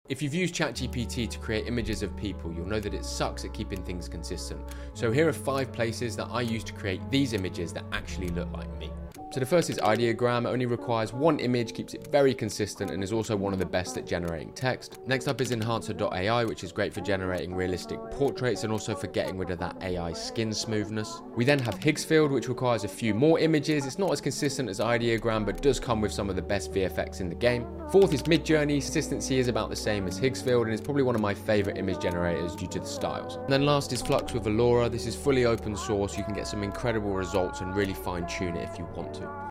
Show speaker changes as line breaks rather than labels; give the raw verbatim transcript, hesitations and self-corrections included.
If you've used ChatGPT to create images of people, you'll know that it sucks at keeping things consistent. So here are five places that I use to create these images that actually look like me. So the first is Ideogram. It only requires one image, keeps it very consistent, and is also one of the best at generating text. Next up is Enhancer dot A I, which is great for generating realistic portraits and also for getting rid of that A I skin smoothness. We then have Higgsfield, which requires a few more images. It's not as consistent as Ideogram, but does come with some of the best V F X in the game. Fourth is Midjourney. Consistency is about the same as Higgsfield, and it's probably one of my favorite image generators due to the styles. And then last is Flux with Allura. This is fully open source. You can get some incredible results and really fine tune it if you want to.